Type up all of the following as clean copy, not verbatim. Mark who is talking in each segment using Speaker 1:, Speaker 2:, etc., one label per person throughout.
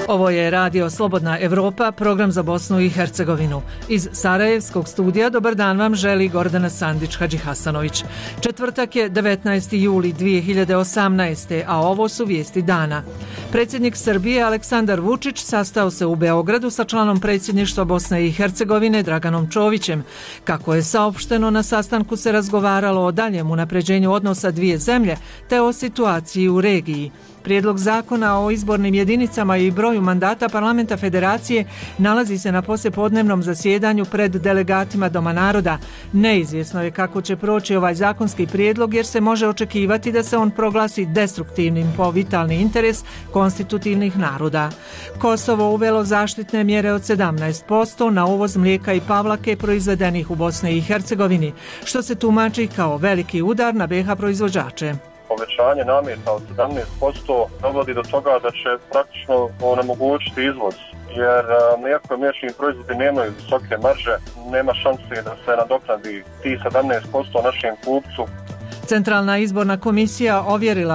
Speaker 1: Ovo je Radio Slobodna Evropa, program za Bosnu i Hercegovinu. Iz Sarajevskog studija dobar dan vam želi Gordana Sandić-Hadžihasanović. Četvrtak je 19. juli 2018. a ovo su vijesti dana. Predsjednik Srbije Aleksandar Vučić sastao se u Beogradu sa članom predsjedništva Bosne i Hercegovine Draganom Čovićem. Kako je saopšteno, na sastanku se razgovaralo o daljem unapređenju odnosa dvije zemlje te o situaciji u regiji. Prijedlog zakona o izbornim jedinicama i broju mandata Parlamenta Federacije nalazi se na poslijepodnevnom zasjedanju pred delegatima Doma naroda. Neizvjesno je kako će proći ovaj zakonski prijedlog jer se može očekivati da se on proglasi destruktivnim po vitalni interes konstitutivnih naroda. Kosovo uvelo zaštitne mjere od 17% na uvoz mlijeka i pavlake proizvedenih u Bosni i Hercegovini, što se tumači kao veliki udar na BiH proizvođače.
Speaker 2: Povećanje nameta od 17% dovodi do toga da će praktično onemogućiti izvoz, jer mlijeko i mliječni proizvodi nemaju visoke marže, nema šanse da se nadoknadi ti 17% našem kupcu.
Speaker 1: Centralna izborna komisija ovjerila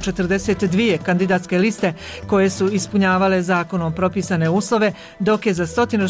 Speaker 1: 642 kandidatske liste koje su ispunjavale zakonom propisane uslove, dok je za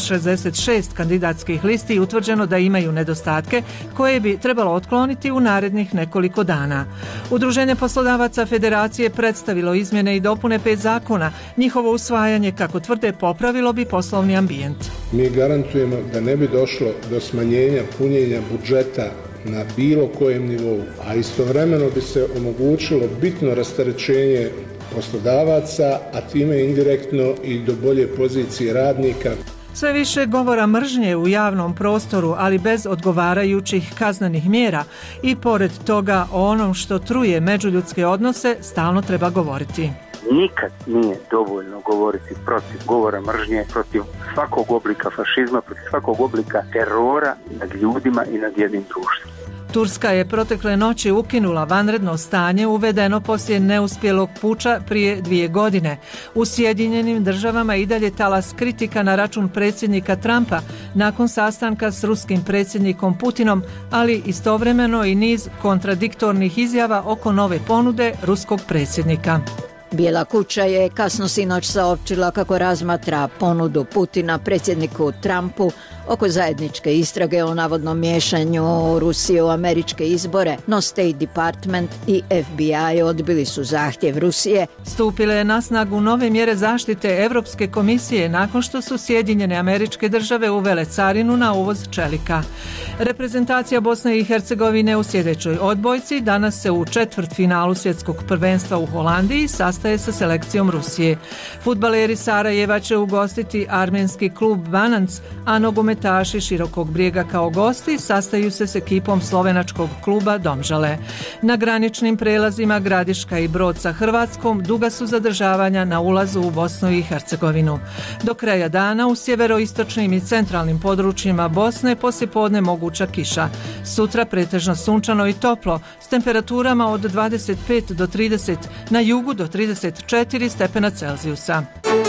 Speaker 1: 166 kandidatskih listi utvrđeno da imaju nedostatke koje bi trebalo otkloniti u narednih nekoliko dana. Udruženje poslodavaca Federacije predstavilo izmjene i dopune 5 zakona. Njihovo usvajanje, kako tvrde, popravilo bi poslovni ambijent.
Speaker 3: Mi garantujemo da ne bi došlo do smanjenja punjenja budžeta na bilo kojem nivou, a istovremeno bi se omogućilo bitno rasterećenje poslodavaca, a time indirektno i do bolje pozicije radnika.
Speaker 1: Sve više govora mržnje u javnom prostoru, ali bez odgovarajućih kaznenih mjera, i pored toga o onom što truje međuljudske odnose stalno treba govoriti.
Speaker 4: Nikad nije dovoljno govoriti protiv govora mržnje, protiv svakog oblika fašizma, protiv svakog oblika terora nad ljudima i nad jednim društvom.
Speaker 1: Turska je protekle noći ukinula vanredno stanje uvedeno poslije neuspjelog puča prije 2 godine. U Sjedinjenim državama i dalje talas kritika na račun predsjednika Trumpa nakon sastanka s ruskim predsjednikom Putinom, ali istovremeno i niz kontradiktornih izjava oko nove ponude ruskog predsjednika.
Speaker 5: Bijela kuća je kasno sinoć saopćila kako razmatra ponudu Putina predsjedniku Trumpu oko zajedničke istrage o navodnom miješanju Rusije u američke izbore, no State Department i FBI odbili su zahtjev Rusije.
Speaker 1: Stupile je na snagu nove mjere zaštite Europske komisije nakon što su Sjedinjene Američke Države uvele carinu na uvoz čelika. Reprezentacija Bosne i Hercegovine u sljedećoj odbojci danas se u četvrtfinalu svjetskog prvenstva u Holandiji sastaje sa selekcijom Rusije. Fudbaleri Sarajeva će ugostiti armenski klub Bananc, a nogometaši Širokog Brijega kao gosti sastaju se s ekipom slovenačkog kluba Domžale. Na graničnim prelazima Gradiška i Brod sa Hrvatskom duga su zadržavanja na ulazu u Bosnu i Hercegovinu. Do kraja dana u sjeveroistočnim i centralnim područjima Bosne poslijepodne moguća kiša. Sutra pretežno sunčano i toplo s temperaturama od 25 do 30, na jugu do 34 stepena Celzijusa.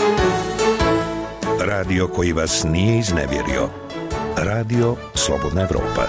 Speaker 6: Radio koji vas nije iznevjerio. Radio Slobodna Evropa.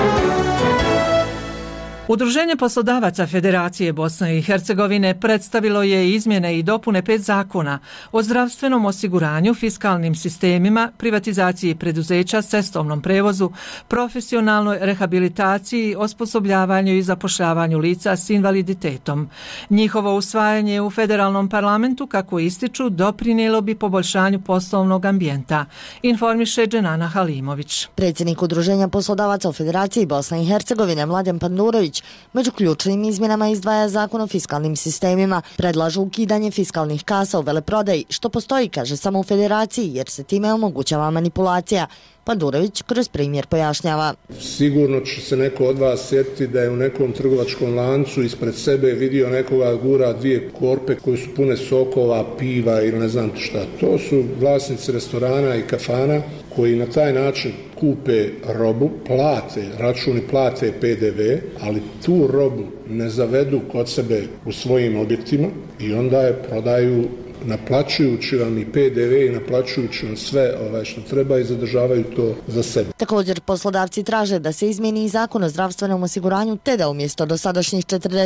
Speaker 1: Udruženje poslodavaca Federacije Bosne i Hercegovine predstavilo je izmjene i dopune 5 zakona o zdravstvenom osiguranju, fiskalnim sistemima, privatizaciji preduzeća, cestovnom prevozu, profesionalnoj rehabilitaciji, osposobljavanju i zapošljavanju lica s invaliditetom. Njihovo usvajanje u federalnom parlamentu, kako ističu, doprinijelo bi poboljšanju poslovnog ambijenta, informiše Dženana Halimović.
Speaker 7: Predsjednik Udruženja poslodavaca u Federaciji Bosne i Hercegovine Mladen Pandurović među ključnim izmjenama izdvaja zakon o fiskalnim sistemima, predlažu ukidanje fiskalnih kasa u veleprodaji, što postoji, kaže, samo u Federaciji, jer se time omogućava manipulacija. Pandurović kroz primjer pojašnjava.
Speaker 3: Sigurno će se neko od vas sjetiti da je u nekom trgovačkom lancu ispred sebe vidio nekoga gura 2 korpe koje su pune sokova, piva ili ne znam šta. To su vlasnici restorana i kafana koji na taj način kupe robu, plate računi, plate PDV, ali tu robu ne zavedu kod sebe u svojim objektima i onda je prodaju naplaćujući vam i PDV i naplaćujući vam sve što treba i zadržavaju to za sebe.
Speaker 7: Također poslodavci traže da se izmijeni i zakon o zdravstvenom osiguranju te da umjesto dosadašnjih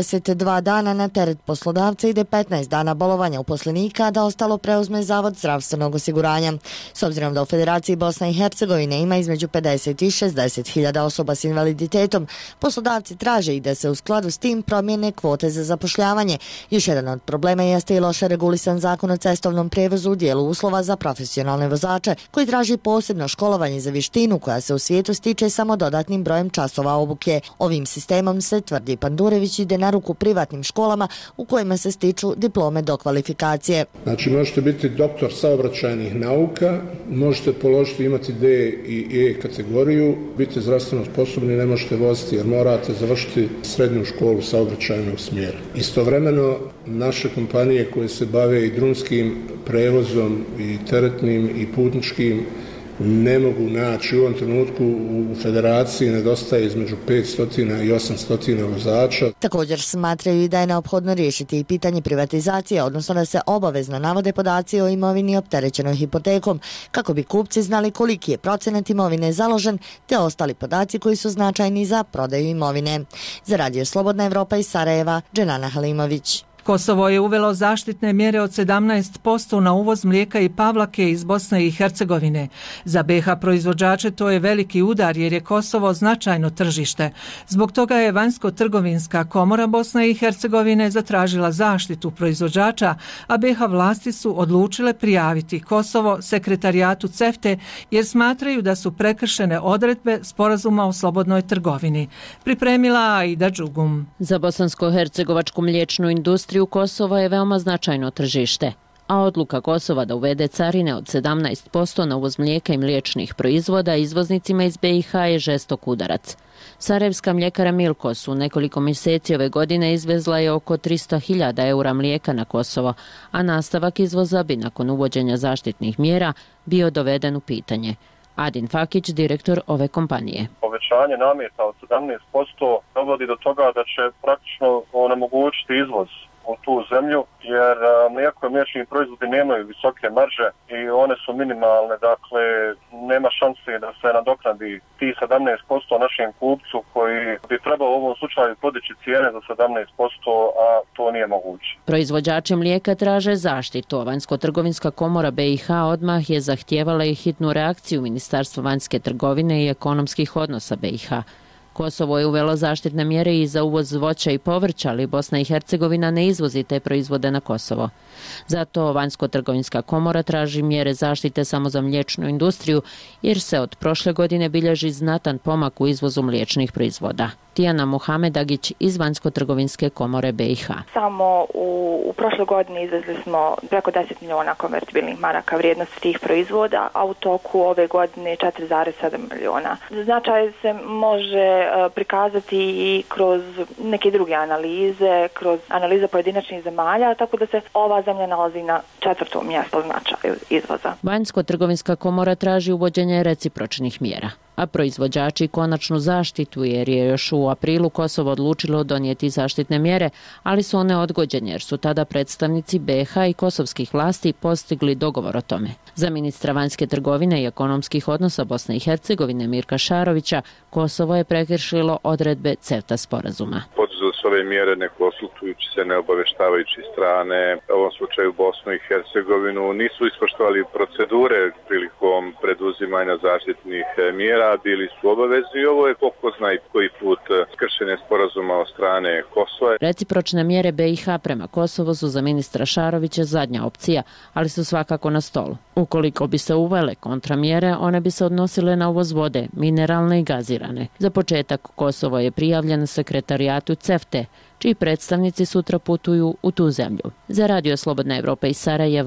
Speaker 7: 42 dana na teret poslodavca ide 15 dana bolovanja uposlenika, da ostalo preuzme Zavod zdravstvenog osiguranja. S obzirom da u Federaciji Bosne i Hercegovine ima između 50 i 60 hiljada osoba s invaliditetom, poslodavci traže i da se u skladu s tim promijene kvote za zapošljavanje. Još jedan od problema jeste i loše regulisan zakon o cestovnom prijevozu u dijelu uslova za profesionalne vozače, koji traži posebno školovanje za vještinu koja se u svijetu stiče samo dodatnim brojem časova obuke. Ovim sistemom se, tvrdi Pandurević, ide na ruku privatnim školama u kojima se stiču diplome do kvalifikacije.
Speaker 3: Znači možete biti doktor saobraćajnih nauka, možete položiti, imati D i E kategoriju, biti zdravstveno sposobni, ne možete voziti jer morate završiti srednju školu saobraćajnog smjera. Istovremeno naše kompanije koje se bave i drumskim prevozom i teretnim i putničkim ne mogu naći u ovom trenutku u federaciji, nedostaje između 500 i 800 vozača.
Speaker 7: Također smatraju i da je neophodno riješiti i pitanje privatizacije, odnosno da se obavezno navode podaci o imovini opterećenoj hipotekom, kako bi kupci znali koliki je procenat imovine založen, te ostali podaci koji su značajni za prodaju imovine. Za Radio Slobodna Evropa iz Sarajeva, Dženana Halimović.
Speaker 1: Kosovo je uvelo zaštitne mjere od 17% na uvoz mlijeka i pavlake iz Bosne i Hercegovine. Za BiH proizvođače to je veliki udar jer je Kosovo značajno tržište. Zbog toga je Vanjsko-trgovinska komora Bosne i Hercegovine zatražila zaštitu proizvođača, a BiH vlasti su odlučile prijaviti Kosovo sekretarijatu CEFTE jer smatraju da su prekršene odredbe Sporazuma o slobodnoj trgovini. Pripremila Aida Đugum.
Speaker 8: Za bosansko-hercegovačku mliječnu industriju Kosova je veoma značajno tržište, a odluka Kosova da uvede carine od 17% na uvoz mlijeka i mliječnih proizvoda izvoznicima iz BiH je žestok udarac. Sarajevska mljekara Milkos u nekoliko mjeseci ove godine izvezla je oko 300.000 eura mlijeka na Kosovo, a nastavak izvoza bi nakon uvođenja zaštitnih mjera bio doveden u pitanje. Adin Fakić, direktor ove kompanije.
Speaker 2: Povećanje nameta od 17% dovodi do toga da će praktično onemogućiti izvoz u tu zemlju, jer mlijeko i mliječni proizvodi nemaju visoke marže i one su minimalne, dakle nema šanse da se nadoknadi ti 17% našem kupcu koji bi trebao u ovom slučaju podići cijene za 17%, a to nije moguće.
Speaker 8: Proizvođači mlijeka traže zaštitu, a Vanjsko-trgovinska komora BiH odmah je zahtijevala i hitnu reakciju Ministarstva vanjske trgovine i ekonomskih odnosa BiH. Kosovo je uvelo zaštitne mjere i za uvoz voća i povrća, ali Bosna i Hercegovina ne izvozi te proizvode na Kosovo. Zato Vanjsko-trgovinska komora traži mjere zaštite samo za mliječnu industriju, jer se od prošle godine bilježi znatan pomak u izvozu mliječnih proizvoda. Tijana Muhamedagić iz Vanjsko-trgovinske komore BiH.
Speaker 9: Samo u prošloj godini izvezli smo preko 10 miliona konvertibilnih maraka vrijednosti tih proizvoda, a u toku ove godine 4,7 miliona. Značaj se može prikazati i kroz neke druge analize, kroz analize pojedinačnih zemalja, tako da se ova zemlja nalazi na 4. mjestu značaju izvoza.
Speaker 8: Vanjsko-trgovinska komora traži uvođenje recipročnih mjera, a proizvođači konačnu zaštitu jer je još u aprilu Kosovo odlučilo donijeti zaštitne mjere, ali su one odgođene jer su tada predstavnici BiH i kosovskih vlasti postigli dogovor o tome. Za ministra vanjske trgovine i ekonomskih odnosa Bosne i Hercegovine Mirka Šarovića, Kosovo je prekršilo odredbe CEFTA sporazuma.
Speaker 10: Poduzeli su ove mjere ne konsultujući se, ne obaveštavajući strane, u ovom slučaju Bosnu i Hercegovinu, nisu ispoštovali procedure prilikom preduzimanja zaštitnih mjera, bili su obavezni i ovo je ko zna i koji put kršenje sporazuma od strane Kosova.
Speaker 8: Recipročne mjere BiH prema Kosovu su za ministra Šarovića zadnja opcija, ali su svakako na stolu. Ukoliko bi se uvele kontramjere, one bi se odnosile na uvoz vode, mineralne i gazirane. Za početak Kosovo je prijavljen sekretarijatu CEFTE, čiji predstavnici sutra putuju u tu zemlju. Za Radio Slobodna Evropa iz Sarajeva,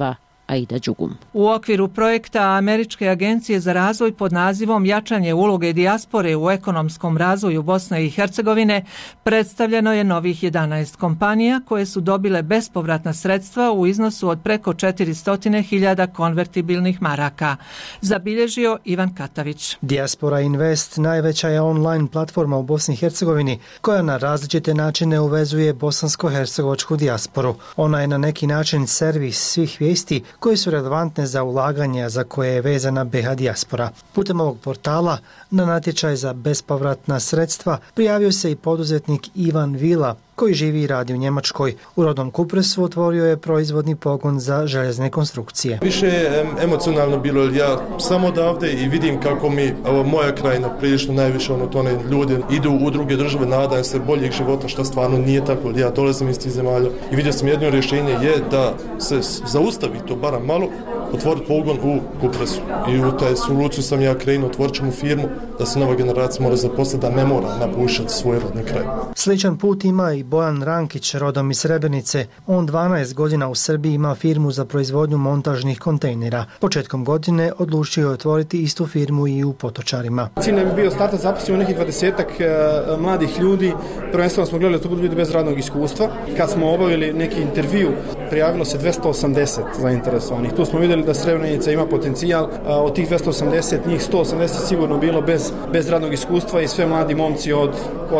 Speaker 8: Aida Đugum.
Speaker 1: U okviru projekta Američke agencije za razvoj pod nazivom Jačanje uloge dijaspore u ekonomskom razvoju Bosne i Hercegovine predstavljeno je novih 11 kompanija koje su dobile bespovratna sredstva u iznosu od preko 400.000 konvertibilnih maraka, zabilježio Ivan Katavić.
Speaker 11: Diaspora Invest najveća je online platforma u Bosni i Hercegovini koja na različite načine uvezuje bosansko-hercegovačku dijasporu. Ona je na neki način servis svih vijesti koje su relevantne za ulaganja za koje je vezana BiH dijaspora. Putem ovog portala na natječaj za bespovratna sredstva prijavio se i poduzetnik Ivan Vila koji živi i radi u Njemačkoj. U rodnom Kupresu otvorio je proizvodni pogon za željezne konstrukcije.
Speaker 12: Više je emocionalno bilo, jer ja sam odavde i vidim kako mi moja krajina prilično najviše tone ljudi idu u druge države, nadam se boljeg života, što stvarno nije tako. Ja dolazim iz tih zemalja i vidio sam jedno rješenje je da se zaustavi to barem malo, otvoriti pogon u Kupresu. I u taj soluciju sam ja krenuo, otvorit ćemo firmu da se nova generacija mora zaposliti, da ne mora napuštati svoj rodni kraj.
Speaker 11: Sličan put ima i Bojan Rankić, rodom iz Srebrenice. On 12 godina u Srbiji ima firmu za proizvodnju montažnih kontejnera. Početkom godine odlučio je otvoriti istu firmu i u Potočarima.
Speaker 13: Cilj nam je bio startat, zaposlio nekih 20-ak mladih ljudi. Prvenstveno smo gledali da to budu ljudi bez radnog iskustva. Kad smo obavili neki intervju, prijavilo se 280 zainteresovanih. Tu smo vidjeli da Srebrenica ima potencijal. Od tih 280, njih 180 sigurno bilo bez radnog iskustva i sve mladi momci od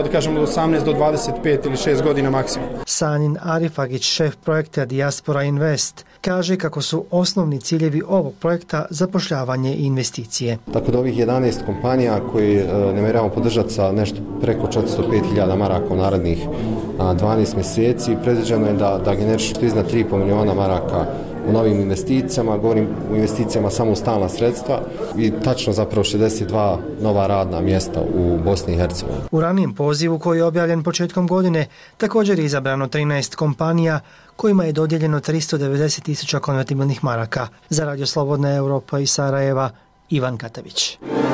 Speaker 13: 18 do 25 ili 6 godina maksimum.
Speaker 11: Sanin Arifagić, šef projekta Diaspora Invest, kaže kako su osnovni ciljevi ovog projekta zapošljavanje i investicije.
Speaker 14: Tako da ovih 11 kompanija koji namjeravamo podržati sa nešto preko 405.000 maraka u narednih 12 mjeseci, predviđeno je da generišu iznad 3,5 miliona maraka u novim investicijama, govorim u investicijama samo u stalna sredstva i tačno zapravo 62 nova radna mjesta u Bosni i Hercegovini.
Speaker 11: U ranijem pozivu koji je objavljen početkom godine također je izabrano 13 kompanija kojima je dodijeljeno 390.000 konvertibilnih maraka. Za Radio Slobodna Europa iz Sarajeva, Ivan Katavić.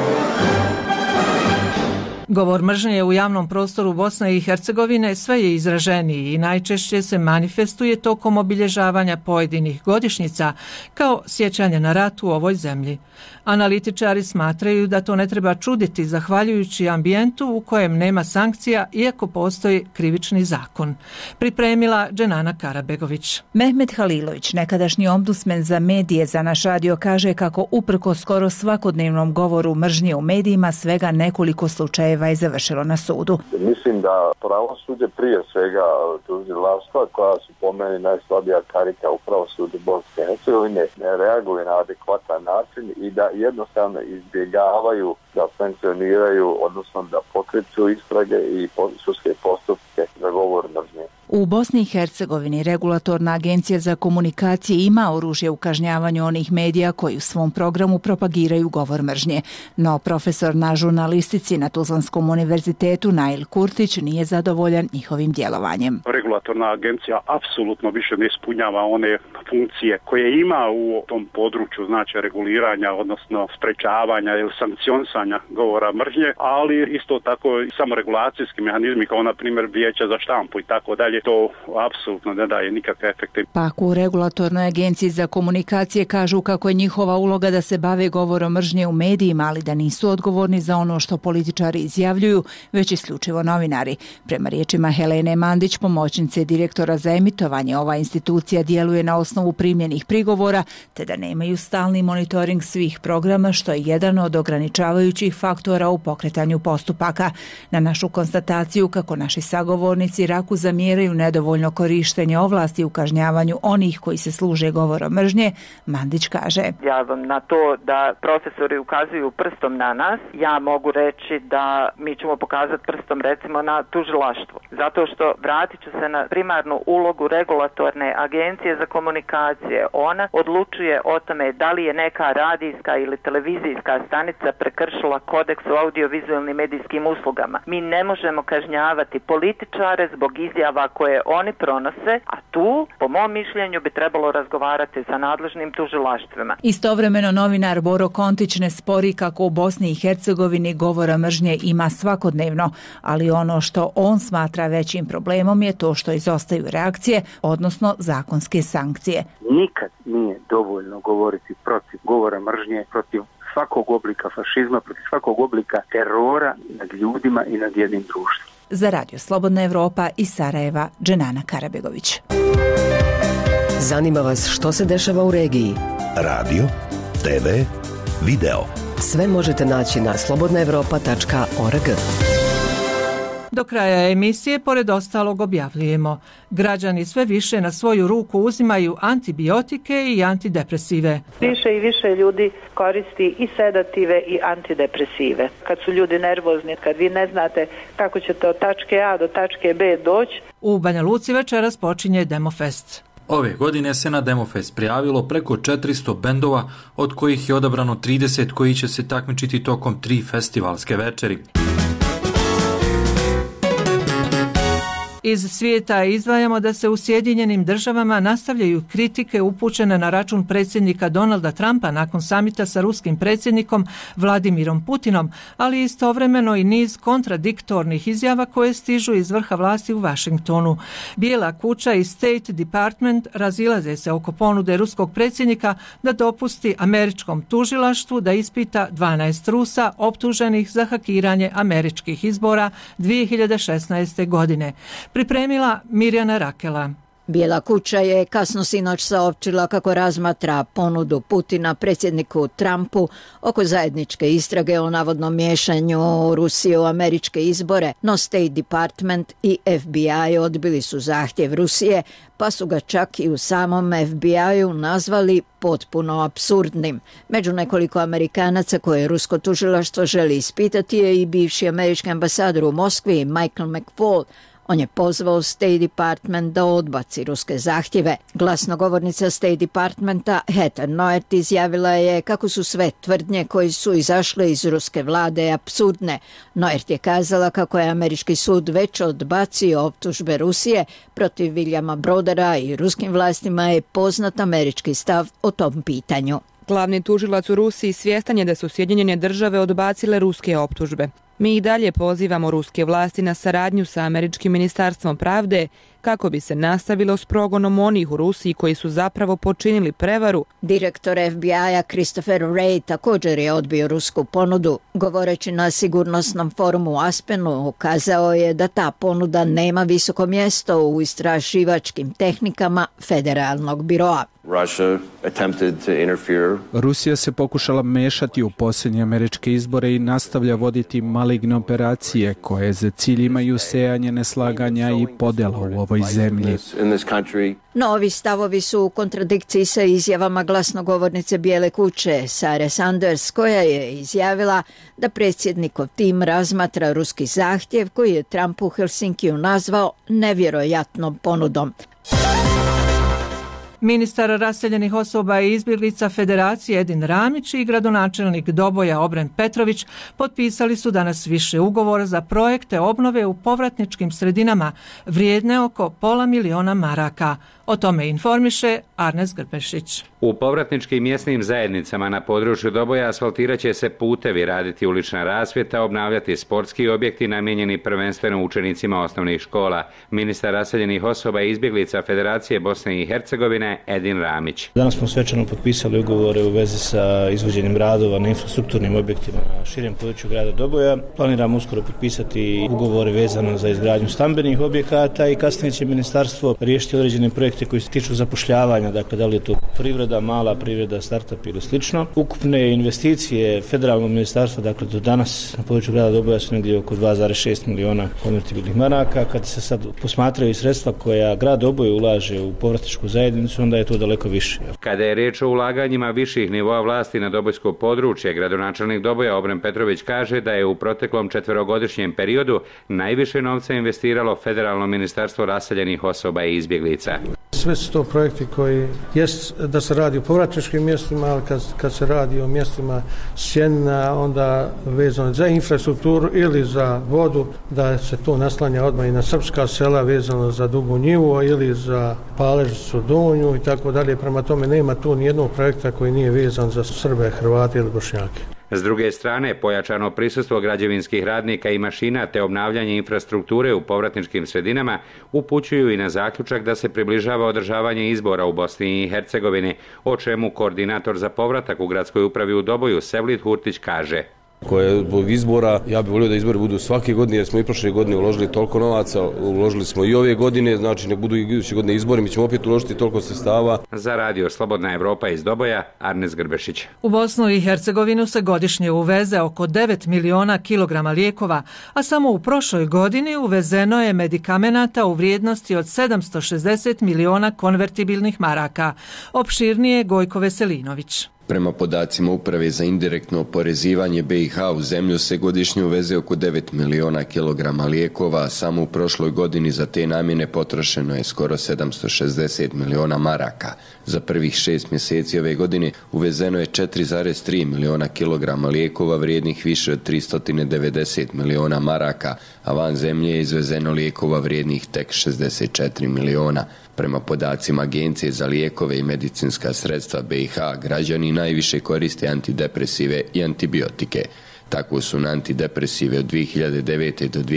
Speaker 1: Govor mržnje u javnom prostoru Bosne i Hercegovine sve je izraženiji i najčešće se manifestuje tokom obilježavanja pojedinih godišnjica kao sjećanje na rat u ovoj zemlji. Analitičari smatraju da to ne treba čuditi zahvaljujući ambijentu u kojem nema sankcija iako postoji krivični zakon. Pripremila Dženana Karabegović.
Speaker 15: Mehmet Halilović, nekadašnji ombudsman za medije za naš radio, kaže kako uprkos skoro svakodnevnom govoru mržnje u medijima svega nekoliko slučajeva je završilo na sudu.
Speaker 16: Mislim da pravosuđe prije svega tužilaštva, koja su po meni najslabija karika u pravosuđu Bosne i Hercegovine, ne reaguju na adekvatan način i da jednostavno izbjegavaju da sankcioniraju, odnosno da pokreću istrage i sudske postupke za govor mržnje.
Speaker 15: U Bosni i Hercegovini Regulatorna agencija za komunikacije ima oružje u kažnjavanju onih medija koji u svom programu propagiraju govor mržnje. No profesor na žurnalistici na Tuzlanskom univerzitetu Nail Kurtić nije zadovoljan njihovim djelovanjem.
Speaker 17: Regulatorna agencija apsolutno više ne ispunjava one funkcije koje ima u tom području, znači reguliranja, odnosno sprečavanja ili sankcionisanja govora mržnje, ali isto tako i samoregulacijski mehanizmi kao na primjer Vijeća za štampu i tako dalje. To apsolutno ne daje nikakve efekte.
Speaker 15: Pak u Regulatornoj agenciji za komunikacije kažu kako je njihova uloga da se bave govorom mržnje u medijima, ali da nisu odgovorni za ono što političari izjavljuju, već isključivo novinari. Prema riječima Helene Mandić, pomoćnice direktora za emitovanje, ova institucija djeluje na osnovu primljenih prigovora, te da nemaju stalni monitoring svih programa, što je jedan od ograničavajućih faktora u pokretanju postupaka. Na našu konstataciju kako naši sagovornici Raku zamjeraju nedovoljno korištenje ovlasti u kažnjavanju onih koji se služe govorom mržnje, Mandić kaže:
Speaker 18: Ja vam na to da profesori ukazuju prstom na nas, ja mogu reći da mi ćemo pokazati prstom recimo na tužilaštvo. Zato što vratit ću se na primarnu ulogu Regulatorne agencije za komunikacije. Ona odlučuje o tome da li je neka radijska ili televizijska stanica prekršila kodeks o audiovizualnim medijskim uslugama. Mi ne možemo kažnjavati političare zbog izjava koje koje oni pronose, a tu, po mom mišljenju, bi trebalo razgovarati sa nadležnim tužilaštvima.
Speaker 15: Istovremeno novinar Boro Kontić ne spori kako u Bosni i Hercegovini govora mržnje ima svakodnevno, ali ono što on smatra većim problemom je to što izostaju reakcije, odnosno zakonske sankcije.
Speaker 4: Nikad nije dovoljno govoriti protiv govora mržnje, protiv svakog oblika fašizma, protiv svakog oblika terora nad ljudima i nad jednim društvom.
Speaker 15: Za Radio Slobodna Evropa iz Sarajeva, Dženana Karabegović.
Speaker 19: Zanima vas što se dešava u regiji?
Speaker 6: Radio, TV, video.
Speaker 19: Sve možete naći na slobodnaevropa.org.
Speaker 1: Do kraja emisije, pored ostalog, objavljujemo: građani sve više na svoju ruku uzimaju antibiotike i antidepresive.
Speaker 20: Više i više ljudi koristi i sedative i antidepresive. Kad su ljudi nervozni, kad vi ne znate kako ćete od tačke A do tačke B doći.
Speaker 1: U Banja Luci večeras počinje Demofest.
Speaker 21: Ove godine se na Demofest prijavilo preko 400 bendova, od kojih je odabrano 30 koji će se takmičiti tokom 3 festivalske večeri.
Speaker 1: Iz svijeta izdvajamo da se u Sjedinjenim Državama nastavljaju kritike upućene na račun predsjednika Donalda Trumpa nakon samita sa ruskim predsjednikom Vladimirom Putinom, ali istovremeno i niz kontradiktornih izjava koje stižu iz vrha vlasti u Vašingtonu. Bijela kuća i State Department razilaze se oko ponude ruskog predsjednika da dopusti američkom tužilaštvu da ispita 12 Rusa optuženih za hakiranje američkih izbora 2016. godine. Pripremila Mirjana Rakela.
Speaker 5: Bijela kuća je kasno sinoć saopćila kako razmatra ponudu Putina predsjedniku Trumpu oko zajedničke istrage o navodnom miješanju Rusije u američke izbore, no State Department i FBI odbili su zahtjev Rusije, pa su ga čak i u samom FBI-u nazvali potpuno apsurdnim. Među nekoliko Amerikanaca koje rusko tužilaštvo želi ispitati je i bivši američki ambasador u Moskvi Michael McFaul. On je pozvao State Department da odbaci ruske zahtjeve. Glasnogovornica State Departmenta Heather Nauert izjavila je kako su sve tvrdnje koje su izašle iz ruske vlade apsurdne. Nauert je kazala kako je američki sud već odbacio optužbe Rusije protiv Williama Brodera i ruskim vlastima je poznat američki stav o tom pitanju.
Speaker 22: Glavni tužilac u Rusiji svjestan je da su Sjedinjene Države odbacile ruske optužbe. Mi i dalje pozivamo ruske vlasti na saradnju sa američkim ministarstvom pravde kako bi se nastavilo s progonom onih u Rusiji koji su zapravo počinili prevaru.
Speaker 5: Direktor FBI-a Christopher Wray također je odbio rusku ponudu. Govoreći na sigurnosnom forumu u Aspenu, ukazao je da ta ponuda nema visoko mjesto u istraživačkim tehnikama federalnog biroa.
Speaker 23: Rusija se pokušala mešati u posljednje američke izbore i nastavlja voditi maligne operacije koje za cilj imaju sejanje neslaganja i podjela u ovoj zemlji.
Speaker 5: Novi stavovi su u kontradikciji sa izjavama glasnogovornice Bijele kuće Sare Sanders, koja je izjavila da predsjednikov tim razmatra ruski zahtjev koji je Trump u Helsinkiju nazvao nevjerojatnom ponudom.
Speaker 1: Ministar raseljenih osoba i izbjeglica Federacije Edin Ramić i gradonačelnik Doboja Obren Petrović potpisali su danas više ugovora za projekte obnove u povratničkim sredinama vrijedne oko $500.000. O tome informiše Arnes Grbešić.
Speaker 24: U povratničkim mjesnim zajednicama na području Doboja asfaltirat će se putevi, raditi ulična rasvjeta, obnavljati sportski objekti namijenjeni prvenstveno učenicima osnovnih škola. Ministar raseljenih osoba i izbjeglica Federacije Bosne i Hercegovine Edin Ramić.
Speaker 25: Danas smo svečano potpisali ugovore u vezi sa izvođenjem radova na infrastrukturnim objektima na širem području grada Doboja. Planiramo uskoro potpisati ugovore vezano za izgradnju stambenih objekata i kasnije će ministarstvo riješiti određene projekte koji se tiču zapošljavanja, dakle da li je to privreda, mala privreda, startup ili slično. Ukupne investicije federalnog ministarstva, dakle do danas na području grada Doboja su negdje oko 2,6 miliona konvertibilnih maraka. Kad se sad posmatraju sredstva koja grad Doboj ulaže u povratničku zajednicu, onda je to daleko više.
Speaker 24: Kada je riječ o ulaganjima viših nivoa vlasti na dobojsko područje, gradonačelnik Doboja Obren Petrović kaže da je u proteklom 4-godišnjem periodu najviše novca investiralo Federalno ministarstvo raseljenih osoba i izbjeglica.
Speaker 2: sve su to projekti koji jest da se radi o povratničkim mjestima, ali kad se radi o mjestima sjenina, onda vezano za infrastrukturu ili za vodu, da se to naslanja odmah i na srpska sela vezano za Dugu Njivu ili za Paležicu Donju i tako dalje. Prema tome nema tu nijednog projekta koji nije vezan za Srbe, Hrvate ili Bošnjake.
Speaker 24: S druge strane, pojačano prisustvo građevinskih radnika i mašina te obnavljanje infrastrukture u povratničkim sredinama upućuju i na zaključak da se približava održavanje izbora u Bosni i Hercegovini, o čemu koordinator za povratak u gradskoj upravi u Doboju Sevlid Hurtić kaže.
Speaker 3: Koje zbog izbora, ja bih volio da izbori budu svake godine, jer smo i prošle godine uložili toliko novaca, uložili smo i ove godine, znači nek budu i iduće godine izbori, mi ćemo opet uložiti toliko sredstava.
Speaker 24: Za radio Slobodna Evropa iz Doboja, Arnes Grbešić.
Speaker 1: U Bosnu i Hercegovinu se godišnje uveze oko 9 miliona kilograma lijekova, a samo u prošloj godini uvezeno je medikamenata u vrijednosti od 760 miliona konvertibilnih maraka. Opširnije Gojko Veselinović.
Speaker 7: Prema podacima Uprave za indirektno oporezivanje BiH u zemlju se godišnje uveze oko 9 miliona kilograma lijekova, a samo u prošloj godini za te namjene potrošeno je skoro 760 miliona maraka. Za prvih 6 mjeseci ove godine uvezeno je 4,3 miliona kilograma lijekova vrijednih više od 390 miliona maraka, a van zemlje je izvezeno lijekova vrijednih tek 64 miliona. Prema podacima Agencije za lijekove i medicinska sredstva BiH, građani najviše koriste antidepresive i antibiotike. Tako su na antidepresive od 2009. do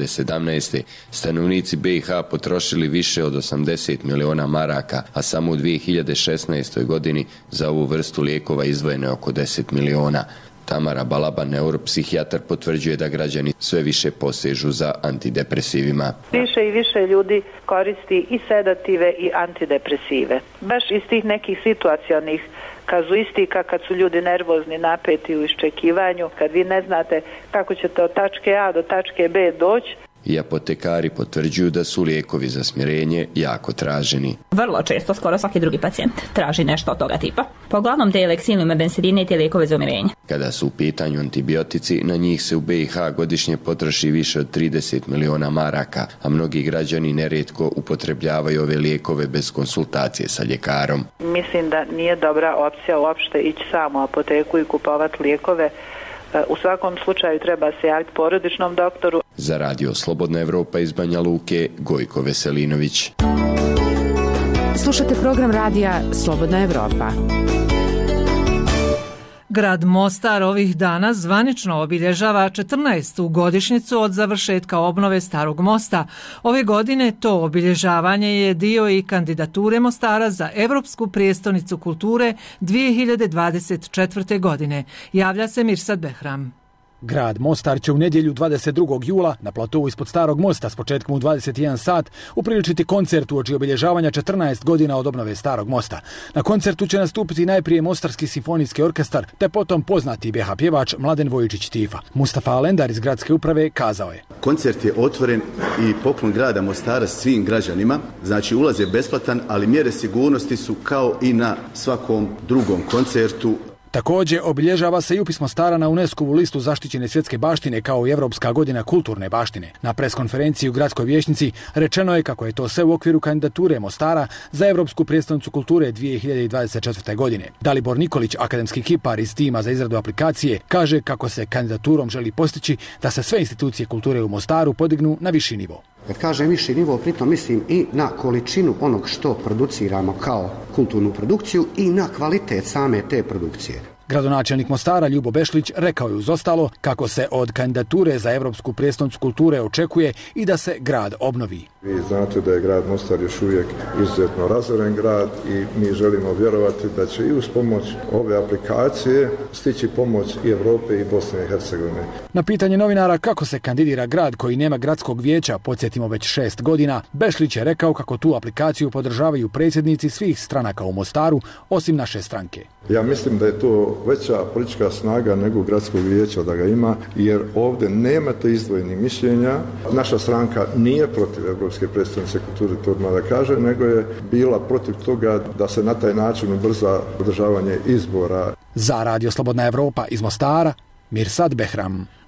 Speaker 7: 2017. stanovnici BiH potrošili više od 80 miliona maraka, a samo u 2016. godini za ovu vrstu lijekova izdvojeno je oko 10 miliona. Tamara Balaba, neuropsihijatar, potvrđuje da građani sve više posežu za antidepresivima.
Speaker 20: Više i više ljudi koristi i sedative i antidepresive. Baš iz tih nekih situacionih kazuistika, kad su ljudi nervozni, napeti u iščekivanju, kad vi ne znate kako ćete od tačke A do tačke B doći.
Speaker 7: I apotekari potvrđuju da su lijekovi za smirenje jako traženi.
Speaker 9: Vrlo često, skoro svaki drugi pacijent traži nešto od toga tipa. Pa uglavnom te leksilne bensedine i te lijekove za umirenje.
Speaker 7: Kada su u pitanju antibiotici, na njih se u BiH godišnje potroši više od 30 miliona maraka, a mnogi građani nerijetko upotrebljavaju ove lijekove bez konsultacije sa ljekarom.
Speaker 20: Mislim da nije dobra opcija uopšte ići samo u apoteku i kupovati lijekove. U svakom slučaju treba se javiti porodičnom doktoru.
Speaker 7: Za radio Slobodna Evropa iz Banja Luke, Gojko Veselinović.
Speaker 10: Slušate program radija Slobodna Evropa.
Speaker 1: Grad Mostar ovih dana zvanično obilježava 14. godišnjicu od završetka obnove Starog mosta. Ove godine to obilježavanje je dio i kandidature Mostara za Evropsku prijestolnicu kulture 2024. godine. Javlja se Mirsad Behram.
Speaker 26: Grad Mostar će u nedjelju 22. jula na platovu ispod Starog mosta s početkom u 21 sat upriličiti koncert uoči obilježavanja 14 godina od obnove Starog mosta. Na koncertu će nastupiti najprije Mostarski simfonijski orkestar, te potom poznati BH pjevač Mladen Vojičić Tifa. Mustafa Alendar iz gradske uprave kazao je:
Speaker 27: Koncert je otvoren i poklon grada Mostara svim građanima, znači ulaz je besplatan, ali mjere sigurnosti su kao i na svakom drugom koncertu.
Speaker 26: Također obilježava se i upis Mostara na UNESCO-vu listu zaštićene svjetske baštine kao i Evropska godina kulturne baštine. Na preskonferenciji u gradskoj vijećnici rečeno je kako je to sve u okviru kandidature Mostara za Evropsku prijestolnicu kulture 2024. godine. Dalibor Nikolić, akademski kipar iz tima za izradu aplikacije, kaže kako se kandidaturom želi postići da se sve institucije kulture u Mostaru podignu na viši nivo.
Speaker 28: Kad kažem viši nivo, pritom mislim i na količinu onog što produciramo kao kulturnu produkciju i na kvalitet same te produkcije.
Speaker 26: Gradonačelnik Mostara Ljubo Bešlić rekao je uz ostalo kako se od kandidature za Evropsku prijestolnicu kulture očekuje i da se grad obnovi.
Speaker 29: Vi znate da je grad Mostar još uvijek izuzetno razoren grad i mi želimo vjerovati da će i uz pomoć ove aplikacije stići pomoć i Evrope i Bosne i Hercegovine.
Speaker 26: Na pitanje novinara kako se kandidira grad koji nema gradskog vijeća, podsjetimo već 6 godina, Bešlić je rekao kako tu aplikaciju podržavaju predsjednici svih stranaka u Mostaru, osim naše stranke.
Speaker 29: Ja mislim da je to veća politička snaga nego gradskog vijeća da ga ima, jer ovdje nemate izdvojenih mišljenja. Naša stranka nije protiv Evropske prijestolnice kulture, to odmah da kaže, nego je bila protiv toga da se na taj način ubrza održavanje izbora.
Speaker 26: Za radio Slobodna Evropa iz Mostara, Mirsad Behram.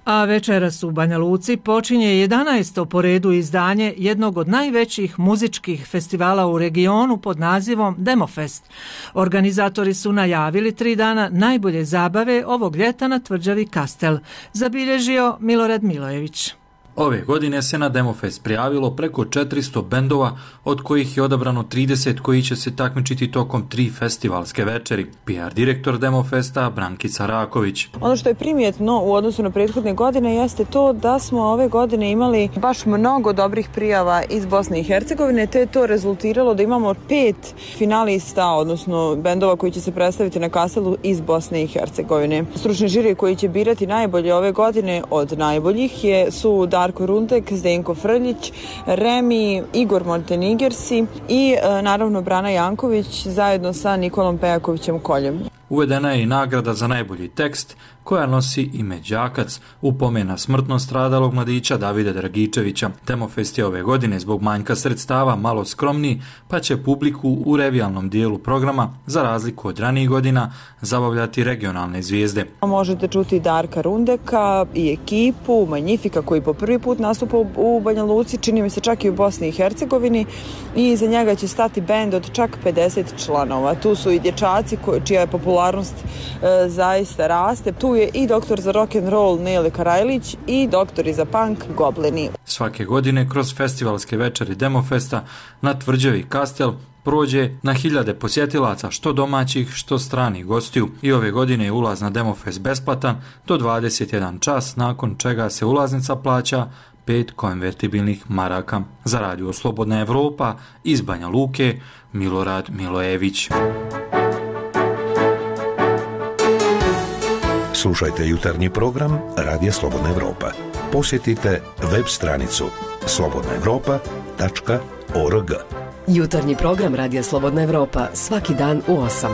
Speaker 1: A večeras u Banja Luci počinje 11. po redu izdanje jednog od najvećih muzičkih festivala u regionu pod nazivom Demofest. Organizatori su najavili 3 dana najbolje zabave ovog ljeta na tvrđavi Kastel, zabilježio Milorad Milojević.
Speaker 21: Ove godine se na Demofest prijavilo preko 400 bendova, od kojih je odabrano 30 koji će se takmičiti tokom 3 festivalske večeri. PR direktor Demofesta Brankica Raković.
Speaker 4: Ono što je primjetno u odnosu na prethodne godine jeste to da smo ove godine imali baš mnogo dobrih prijava iz Bosne i Hercegovine, te je to rezultiralo da imamo 5 finalista, odnosno bendova koji će se predstaviti na Kastelu iz Bosne i Hercegovine. Stručni žiri koji će birati najbolje ove godine od najboljih su Darko Rundek, Zdenko Frljić, Remi, Igor Montenigersi i naravno Brana Janković zajedno sa Nikolom Pejakovićem Koljem.
Speaker 21: Uvedena je i nagrada za najbolji tekst koja nosi ime Đakac u pomen na smrtno stradalog mladića Davida Dragičevića. Demofest je ove godine zbog manjka sredstava malo skromniji, pa će publiku u revijalnom dijelu programa, za razliku od ranijih godina, zabavljati regionalne zvijezde.
Speaker 4: Možete čuti Darka Rundeka i ekipu Magnifika koji po prvi put nastupa u Banja Luci, čini mi se čak i u Bosni i Hercegovini, i iza njega će stati bend od čak 50 članova. Tu su i dječaci čija je popularnost zaista raste. Tu je i doktor za rock'n'roll Nele Karajlić i doktori za punk Goblini.
Speaker 21: Svake godine kroz festivalske večeri Demofesta na tvrđavi Kastel prođe na hiljade posjetilaca, što domaćih, što stranih gostiju. I ove godine je ulaz na Demofest besplatan do 21 čas, nakon čega se ulaznica plaća 5 konvertibilnih maraka. Za radio Slobodna Evropa iz Banja Luke, Milorad Milojević.
Speaker 6: Slušajte jutarnji program Radija Slobodna Evropa. Posjetite web stranicu slobodnaevropa.org.
Speaker 19: Jutarnji program Radija Slobodna Evropa svaki dan u 8.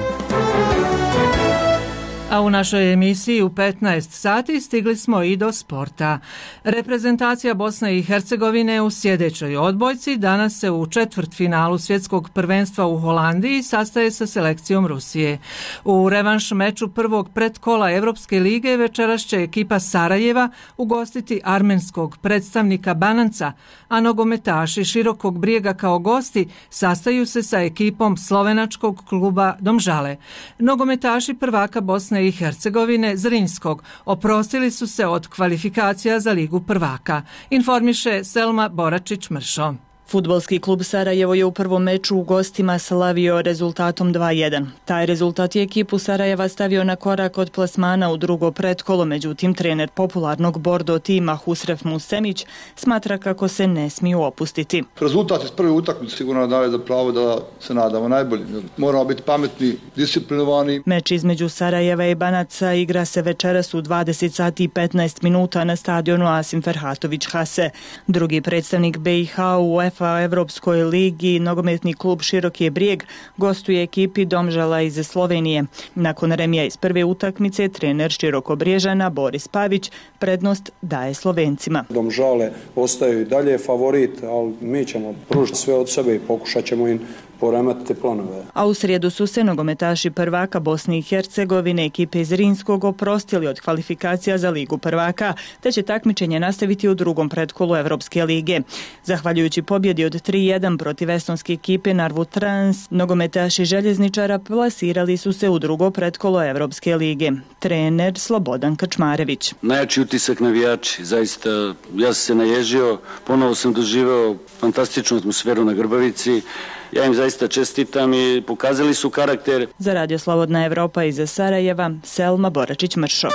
Speaker 1: A u našoj emisiji u 15 sati stigli smo i do sporta. Reprezentacija Bosne i Hercegovine u sjedećoj odbojci danas se u četvrtfinalu svjetskog prvenstva u Holandiji sastaje sa selekcijom Rusije. U revanš meču prvog predkola Evropske lige večeras će ekipa Sarajeva ugostiti armenskog predstavnika Bananca, a nogometaši Širokog Brijega kao gosti sastaju se sa ekipom slovenačkog kluba Domžale. Nogometaši prvaka Bosne i Hercegovine Zrinjskog oprostili su se od kvalifikacija za Ligu prvaka, informiše Selma Boračić-Mršo.
Speaker 8: Fudbalski klub Sarajevo je u prvom meču u gostima slavio rezultatom 2:1. Taj rezultat je ekipu Sarajeva stavio na korak od plasmana u drugo pretkolo, međutim trener popularnog Bordo tima Husref Musemić smatra kako se ne smiju opustiti.
Speaker 11: Rezultat iz prve utakmice sigurno daje za pravo da se nadamo najbolji. Moramo biti pametni, disciplinovani.
Speaker 8: Meč između Sarajeva i Banaca igra se večeras u 20 sati i 15 minuta na stadionu Asim Ferhatović Hase. Drugi predstavnik BiH u UEFA Evropskoj ligi, nogometni klub Široki Brijeg, gostuje ekipi Domžala iz Slovenije. Nakon remija iz prve utakmice, trener Širokobrijžana Boris Pavić prednost daje Slovencima.
Speaker 12: Domžale ostaju i dalje favorit, ali mi ćemo pružiti sve od sebe i pokušat ćemo im poremetiti planove.
Speaker 8: A u srijedu su se nogometaši prvaka Bosne i Hercegovine ekipe iz Rinskog oprostili od kvalifikacija za Ligu prvaka, te će takmičenje nastaviti u drugom pretkolu Evropske lige. Zahvaljujući pobjedi od 3:1 protiv estonske ekipe Narvu Trans, nogometaši željezničara plasirali su se u drugo pretkolo Evropske lige. Trener Slobodan Kačmarević.
Speaker 13: Najjači utisak navijači, zaista ja sam se naježio, ponovo sam doživeo fantastičnu atmosferu na Grbavici. Ja im zaista čestitam i pokazali su karakter.
Speaker 8: Za Radio Slobodna Evropa iz Sarajeva, Selma Boračić-Mršo.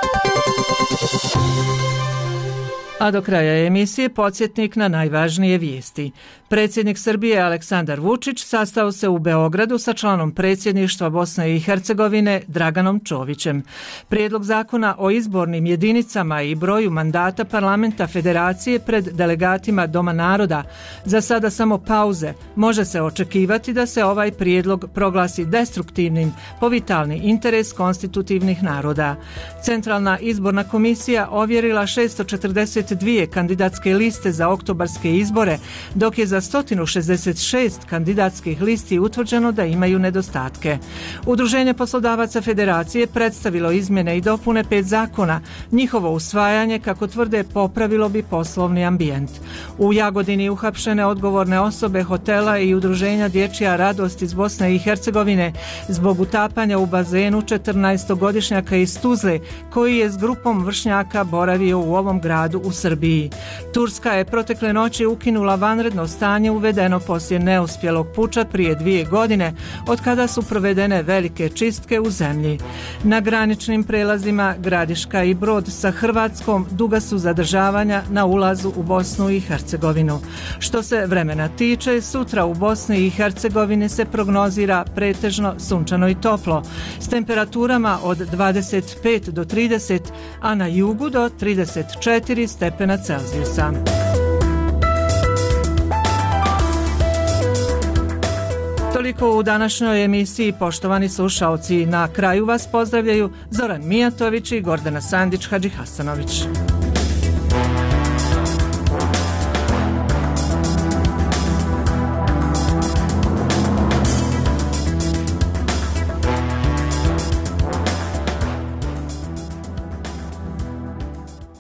Speaker 1: A do kraja emisije podsjetnik na najvažnije vijesti. Predsjednik Srbije Aleksandar Vučić sastao se u Beogradu sa članom predsjedništva Bosne i Hercegovine Draganom Čovićem. Prijedlog zakona o izbornim jedinicama i broju mandata parlamenta federacije pred delegatima Doma naroda, za sada samo pauze, može se očekivati da se ovaj prijedlog proglasi destruktivnim po vitalni interes konstitutivnih naroda. Centralna izborna komisija ovjerila 640 192 kandidatske liste za oktobarske izbore, dok je za 166 kandidatskih listi utvrđeno da imaju nedostatke. Udruženje poslodavaca Federacije predstavilo izmjene i dopune 5 zakona. Njihovo usvajanje, kako tvrde, popravilo bi poslovni ambijent. U Jagodini uhapšene odgovorne osobe hotela i udruženja Dječja radost iz Bosne i Hercegovine zbog utapanja u bazenu 14-godišnjaka iz Tuzle, koji je s grupom vršnjaka boravio u ovom gradu u Srbiji. Turska je protekle noći ukinula vanredno stanje uvedeno poslije neuspjelog puča prije 2 godine, od kada su provedene velike čistke u zemlji. Na graničnim prelazima Gradiška i Brod sa Hrvatskom duga su zadržavanja na ulazu u Bosnu i Hercegovinu. Što se vremena tiče, sutra u Bosni i Hercegovini se prognozira pretežno sunčano i toplo, s temperaturama od 25 do 30, a na jugu do 34 stepena Celzijusa. Toliko u današnjoj emisiji, poštovani slušaoci. Na kraju vas pozdravljaju Zoran Mijatović i Gordana Sandić Hadžihasanović.